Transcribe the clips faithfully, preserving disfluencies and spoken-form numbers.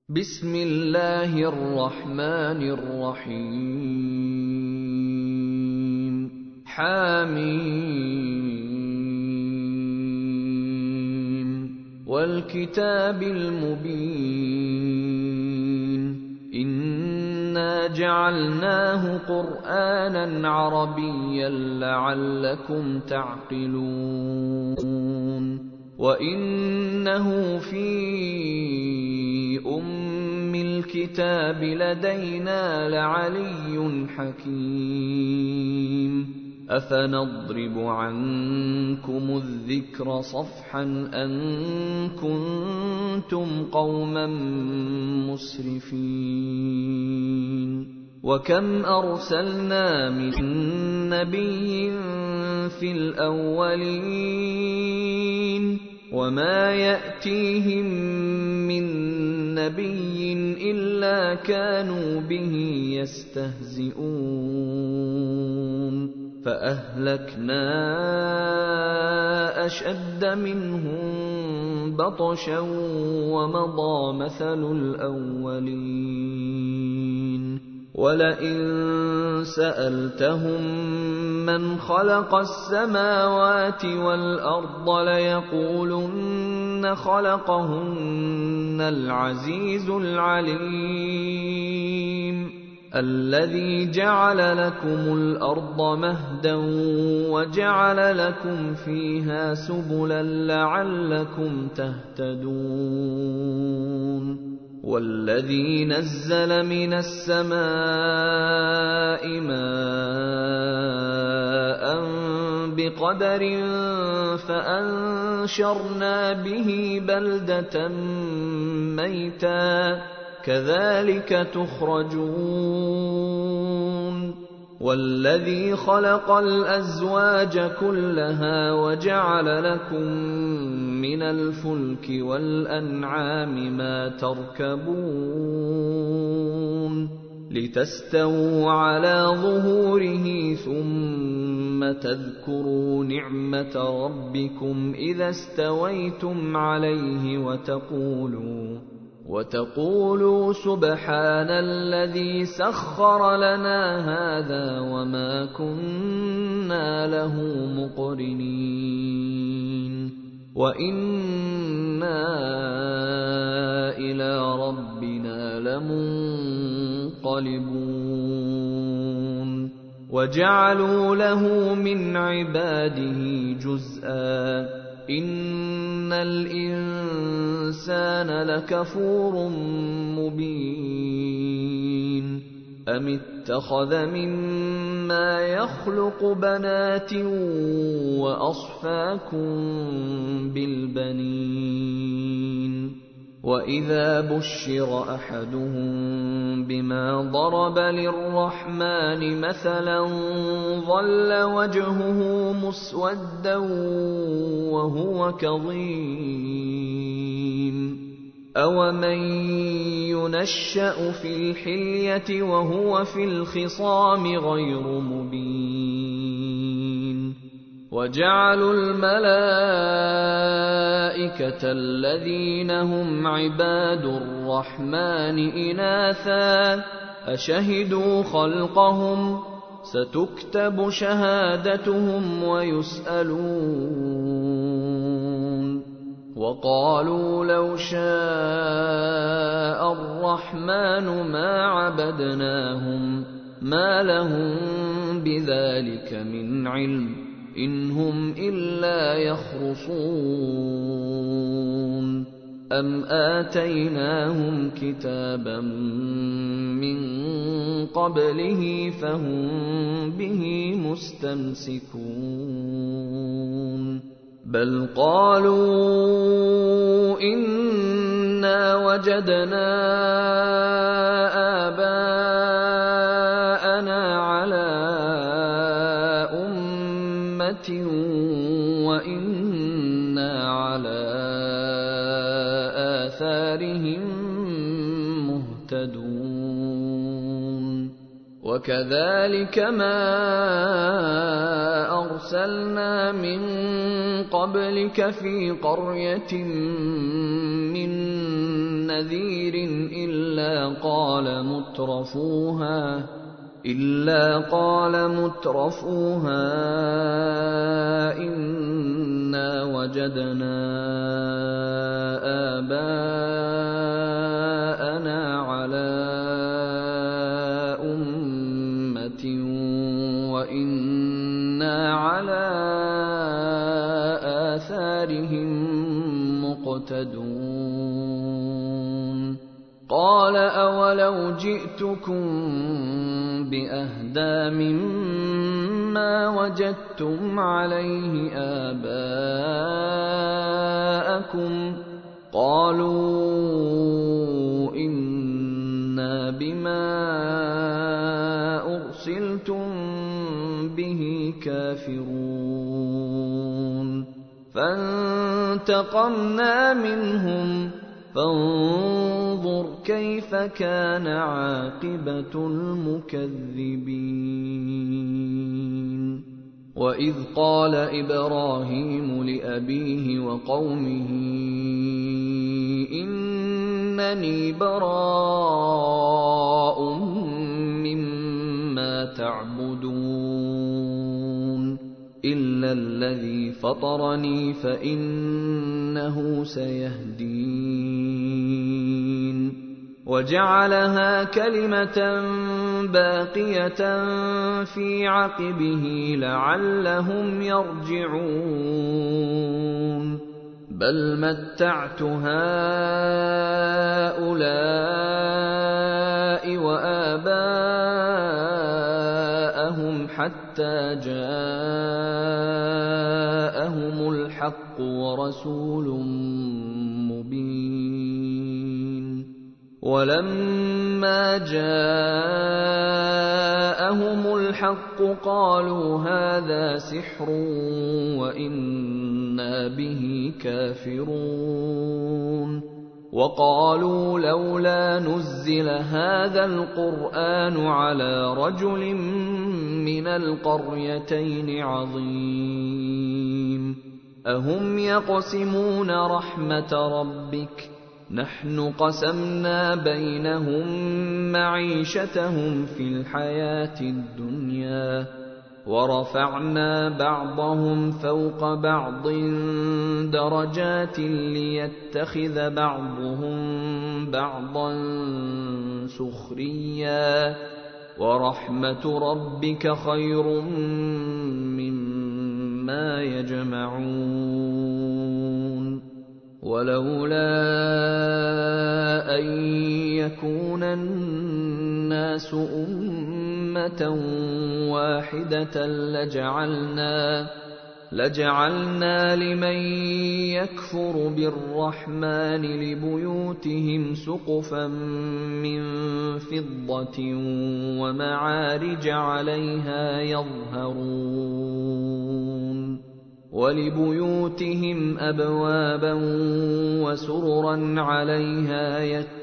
بسم الله الرحمن الرحيم حميم والكتاب المبين إنا جعلناه قرآنا عربيا لعلكم تعقلون وإنه في أم الكتاب لدينا لعلي حكيم أفنضرب عنكم الذكر صفحا أن كنتم قوما مسرفين وكم أرسلنا من نبي في الأولين وما يأتيهم من نبي إلا كانوا به يستهزئون فأهلكنا أشد منهم بطشا ومضى مثل الأولين ولئن سألتهم من خلق السماوات والأرض ليقولن خلقهن العزيز العليم الذي جعل لكم الأرض مهدا وجعل لكم فيها سبلا لعلكم تهتدون والذي نزل من السماء ماء بقدر فأنشرنا به بلدة ميتا كذلك تخرجون والذي خلق الأزواج كلها وجعل لكم من الفلك والأنعام ما تركبون لتستووا على ظهوره ثم تذكروا نعمة ربكم إذا استويتم عليه وتقولوا وتقولوا سبحان الذي سخر لنا هذا وما كنا له مقرنين وإنا إلى ربنا لمنقلبون وجعلوا له من عباده جزءا إن الإنسان لكفور مبين أم اتخذ مما يخلق بنات وأصفاكم بالبنين وإذا بشر أحدهم بما ضرب للرحمن مثلا ظل وجهه مسودا وهو كظيم أومن ينشأ في الحلية وهو في الخصام غير مبين وجعلوا الملائكة الذين هم عباد الرحمن إناثا أشهدوا خلقهم ستكتب شهادتهم ويسألون وقالوا لو شاء الرحمن ما عبدناهم ما لهم بذلك من علم إن هم إلا يخرصون أم آتيناهم كتابا من قبله فهم به مستمسكون بل قالوا إنا وجدنا آباءنا على وإنا على آثارهم مهتدون وكذلك ما أرسلنا من قبلك في قرية من نذير إلا قال مترفوها إلا قال مترفوها إنا وجدنا آباءنا على أمة وإنا على آثارهم مقتدون قال أولو جئتكم بأهدى مما وجدتم عليه آباءكم قالوا إنا بما أرسلتم به كافرون فانتقمنا منهم فانظر كيف كان عاقبة المكذبين وإذ قال إبراهيم لأبيه وقومه إنني براء مما تعبدون إلا الذي فطرني فإنه سيهدين وجعلها كلمة باقية في عقبه لعلهم يرجعون بل متعت هؤلاء وآباءهم حتى جاءهم الحق ورسول مبين ولما جاءهم الحق قالوا هذا سحر وإنا به كافرون وقالوا لولا نزل هذا القرآن على رجل من القريتين عظيم أهم يقسمون رحمة ربك نحن قسمنا بينهم معيشتهم في الحياة الدنيا ورفعنا بعضهم فوق بعض درجات ليتخذ بعضهم بعضا سخريا ورحمة ربك خير مما يجمعون ولولا أن يكون الناس أمة واحدة لجعلنا لجعلنا لمن يكفر بالرحمن لبيوتهم سقفا من فضة ومعارج عليها يظهرون ولبيوتهم أبوابا وسررا عليها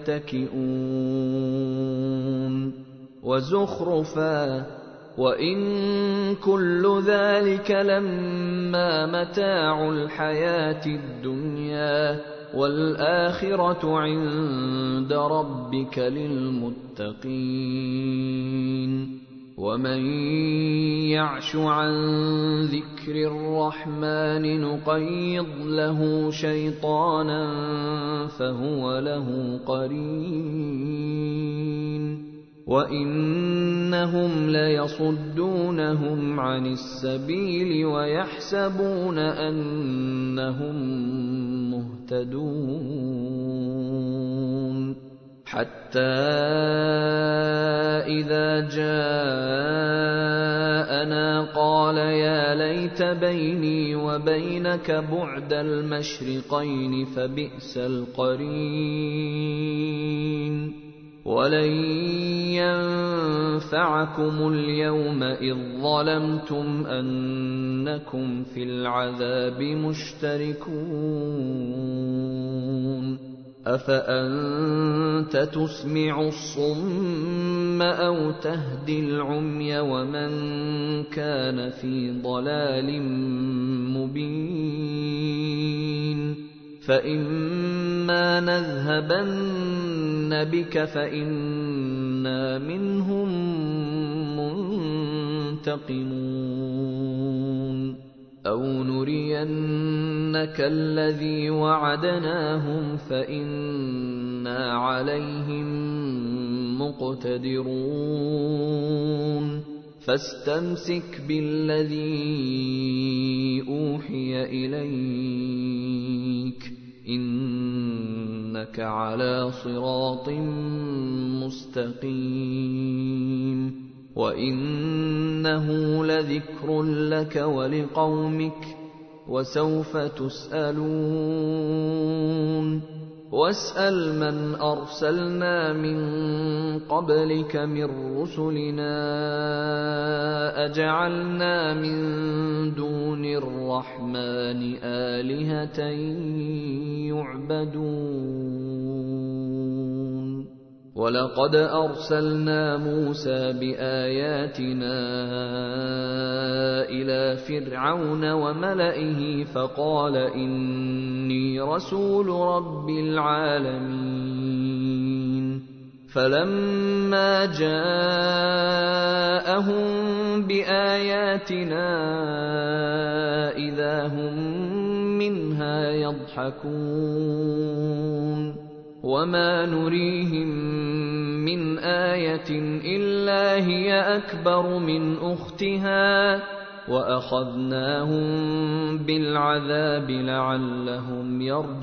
يتكئون وزخرفا وإن كل ذلك لما متاع الحياة الدنيا والآخرة عند ربك للمتقين ومن يعش عن ذكر الرحمن نقيض له شيطانا فهو له قرين وإنهم ليصدونهم عن السبيل ويحسبون أنهم مهتدون حتى إذا جاءنا قال يا ليت بيني وبينك بعد المشرقين فبئس القرين ولن ينفعكم اليوم إذ ظلمتم أنكم في العذاب مشتركون أفأنت تسمع الصم أو تهدي العمي ومن كان في ضلال مبين فإما نذهبن بك فإنا منهم منتقمون أو نرينك الذي وعدناهم فإنا عليهم مقتدرون فاستمسك بالذي أوحي إليك إنك على صراط مستقيم وإنه لذكر لك ولقومك وسوف تسألون واسأل من أرسلنا من قبلك من رسلنا أجعلنا من دون الرحمن آلهة يعبدون ولقد أرسلنا موسى بآياتنا إلى فرعون وملئه فقال إني رسول رب العالمين فلما جاءهم بآياتنا إذا هم منها يضحكون وما نريهم من آية إلا هي أكبر من أختها وأخذناهم بالعذاب لعلهم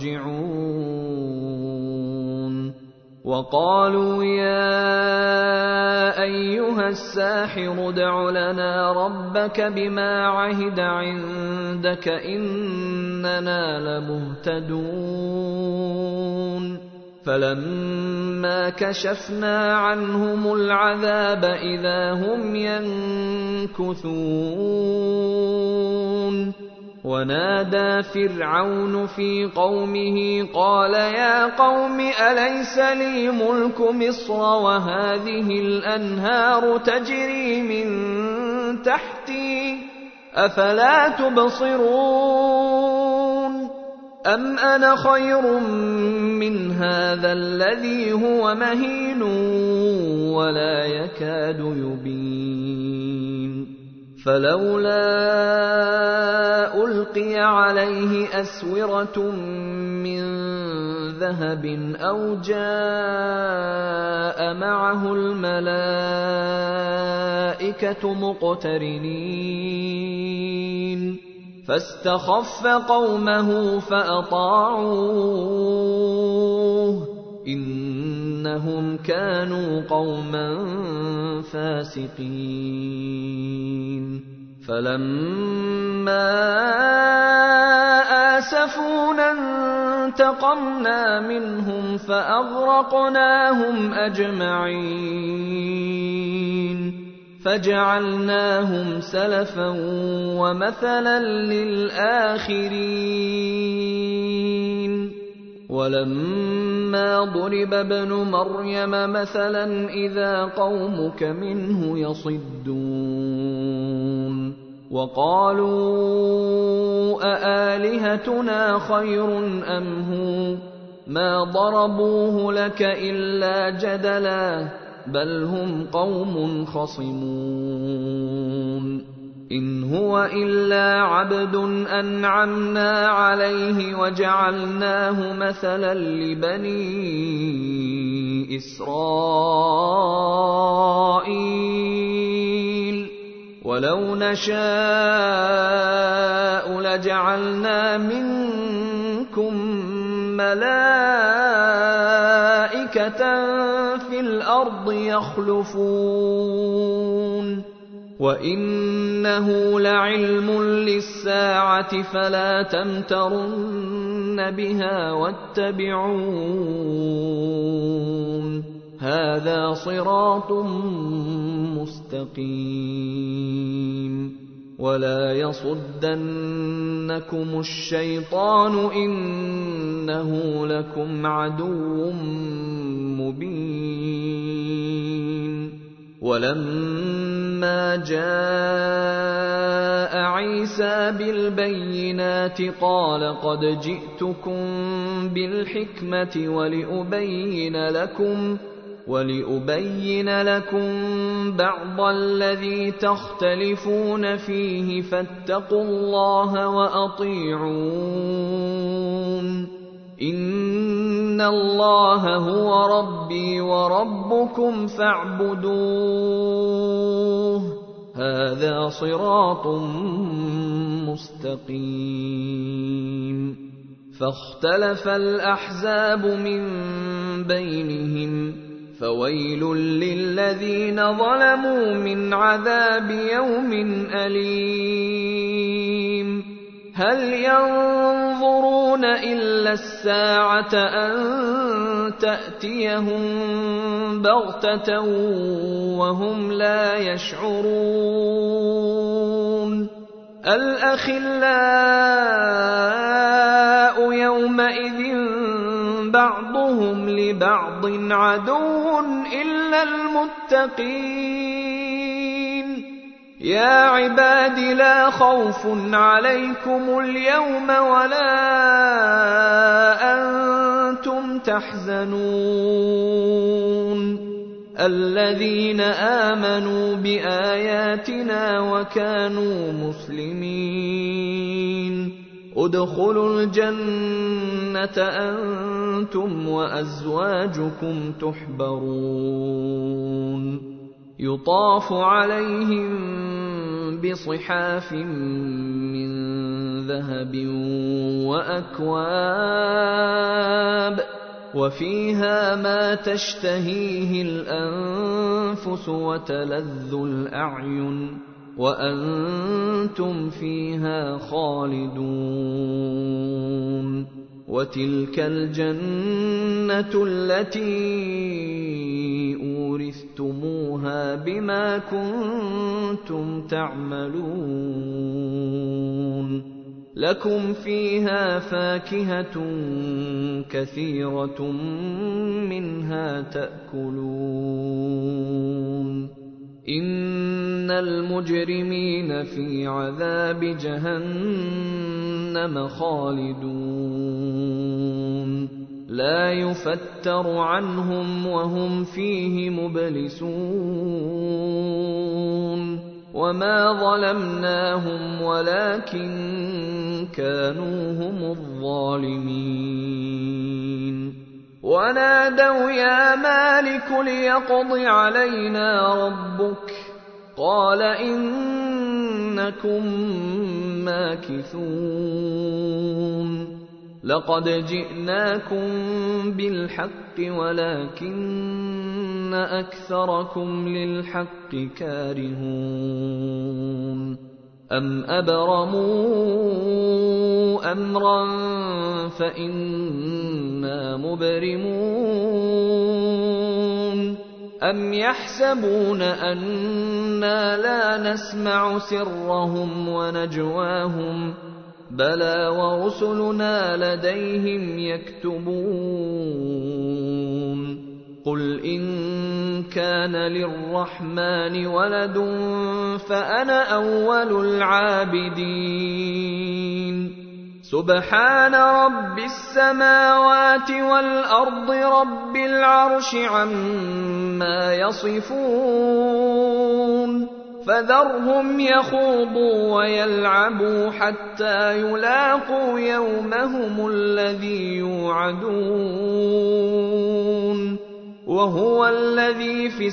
يرجعون وقالوا يا أيها الساحر ادع لنا ربك بما عهد عندك إننا لمهتدون فلما كشفنا عنهم العذاب إذا هم ينكثون ونادى فرعون في قومه قال يا قوم أليس لي ملك مصر وهذه الأنهار تجري من تحتي أفلا تبصرون أم أنا خير من هذا الذي هو مهين ولا يكاد يبين فلولا ألقي عليه أسورة من ذهب أو جاء معه الملائكة مقترنين فاستخف قومه فأطاعوه إنهم كانوا قوما فاسقين فلما آسفونا انتقمنا منهم فأغرقناهم أجمعين فجعلناهم سلفا ومثلا للآخرين ولما ضرب ابن مريم مثلا إذا قومك منه يصدون وقالوا أآلهتنا خير أم هو ما ضربوه لك إلا جدلا بل هم قوم خصمون إن هو إلا عبد أنعمنا عليه وجعلناه مثلا لبني إسرائيل ولو نشاء لجعلنا منكم ملائكة في الأرض يخلفون وإنه لعلم للساعة فلا تمترن بها واتبعون هذا صراط مستقيم ولا يصدنكم الشيطان إنه لكم عدو مبين ولما جاء عيسى عِيسَى بِالْبَيِّنَاتِ قَالَ قَدْ جِئْتُكُم بِالْحِكْمَةِ وَلِأُبَيِّنَ لَكُمْ وَلِأُبَيِّنَ لَكُم بَعْضَ الَّذِي تَخْتَلِفُونَ فِيهِ فَاتَّقُوا اللَّهَ وَأَطِيعُونِ إِنَّ اللَّهَ هُوَ رَبِّي وَرَبُّكُمْ فَاعْبُدُوهُ هَذَا صِرَاطٌ مُسْتَقِيمٌ فَاخْتَلَفَ الْأَحْزَابُ مِن بَيْنِهِمْ فَوَيْلٌ لِّلَّذِينَ ظَلَمُوا مِنْ عَذَابِ يَوْمٍ أَلِيمٍ هَلْ يَنظُرُونَ إِلَّا السَّاعَةَ أَن تَأْتِيَهُم بَغْتَةً وَهُمْ لَا يَشْعُرُونَ الْأَخِلَّاءُ يَوْمَئِذٍ بَعْضُهُمْ لِبَعْضٍ عَدُوٌّ إِلَّا الْمُتَّقِينَ يَا عِبَادِ لَا خَوْفٌ عَلَيْكُمُ الْيَوْمَ وَلَا أَنتُمْ تَحْزَنُونَ الَّذِينَ آمَنُوا بِآيَاتِنَا وَكَانُوا مُسْلِمِينَ ادْخُلُوا الْجَنَّةَ أَنتُمْ وَأَزْوَاجُكُمْ تُحْبَرُونَ يُطَافُ عَلَيْهِم بِصِحَافٍ مِّن ذَهَبٍ وَأَكْوَابٍ وَفِيهَا مَا تَشْتَهِيهِ الْأَنفُسُ وَتَلَذُّ الْأَعْيُنُ وَأَنتُمْ فِيهَا خَالِدُونَ وَتِلْكَ الْجَنَّةُ الَّتِي أُورِثْتُمُوهَا بِمَا كُنتُمْ تَعْمَلُونَ لَكُمْ فِيهَا فَاكِهَةٌ كَثِيرَةٌ مِنْهَا تَأْكُلُونَ إِنَّ الْمُجْرِمِينَ فِي عَذَابِ جَهَنَّمَ خَالِدُونَ لَا يُفَتَّرُ عَنْهُمْ وَهُمْ فِيهِ مُبْلِسُونَ وَمَا ظَلَمْنَاهُمْ وَلَكِن كَانُوا هُمُ الظَّالِمِينَ وَنَادَوْا يَا مَالِكُ لِيَقْضِ عَلَيْنَا رَبُّكَ قَالَ إِنَّكُمْ مَاكِثُونَ لَقَدْ جِئْنَاكُمْ بِالْحَقِّ وَلَكِنَّ أَكْثَرَكُمْ لِلْحَقِّ كَارِهُونَ أَمْ أَبْرَمُوا أَمْرًا فَإِنَّا مُبْرِمُونَ أَمْ يَحْسَبُونَ أَنَّا لَا نَسْمَعُ سِرَّهُمْ وَنَجْوَاهُمْ بَلَى وَرُسُلُنَا لَدَيْهِمْ يَكْتُبُونَ قُلْ إِن كَانَ لِلرَّحْمَنِ وَلَدٌ فَأَنَا أَوَّلُ الْعَابِدِينَ سُبْحَانَ رَبِّ السَّمَاوَاتِ وَالْأَرْضِ رَبِّ الْعَرْشِ عَمَّا يَصِفُونَ فَذَرْهُمْ يَخُوضُوا وَيَلْعَبُوا حَتَّىٰ يُلَاقُوا يَوْمَهُمُ الَّذِي يُوعَدُونَ وَهُوَ الَّذِي فِي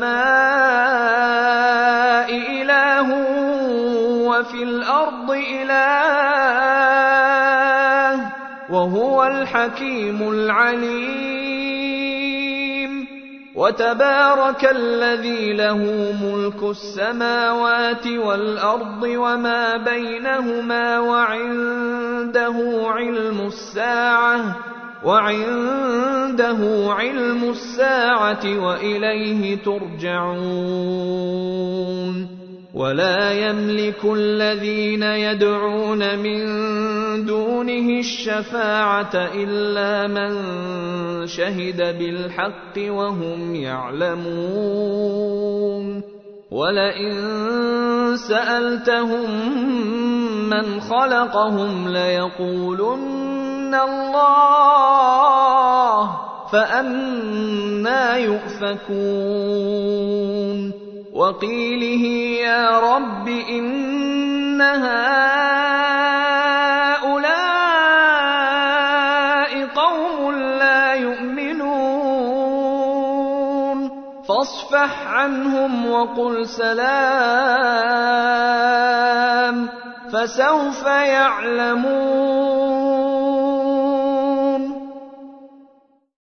السَّمَاءِ إِلَٰهٌ وَفِي الْأَرْضِ إِلَٰهٌ وَهُوَ الْحَكِيمُ الْعَلِيمُ وَتَبَارَكَ الَّذِي لَهُ مُلْكُ السَّمَاوَاتِ وَالْأَرْضِ وَمَا بَيْنَهُمَا وَعِندَهُ عِلْمُ السَّاعَةِ وَعِندَهُ عِلْمُ السَّاعَةِ وَإِلَيْهِ تُرْجَعُونَ وَلَا يَمْلِكُ الَّذِينَ يَدْعُونَ مِن دُونِهِ الشَّفَاعَةَ إِلَّا مَن شَهِدَ بِالْحَقِّ وَهُمْ يَعْلَمُونَ وَلَئِن سَأَلْتَهُم مَّنْ خَلَقَهُمْ لَيَقُولُنَّ اللَّهُ فَأَنَّىٰ يُؤْفَكُونَ وَقِيلِهِ يَا رَبِّ إِنَّ هَٰؤُلَاءِ قَوْمٌ لَّا يُؤْمِنُونَ فَاصْفَحْ عَنْهُمْ وَقُلْ سَلَامٌ فَسَوْفَ يَعْلَمُونَ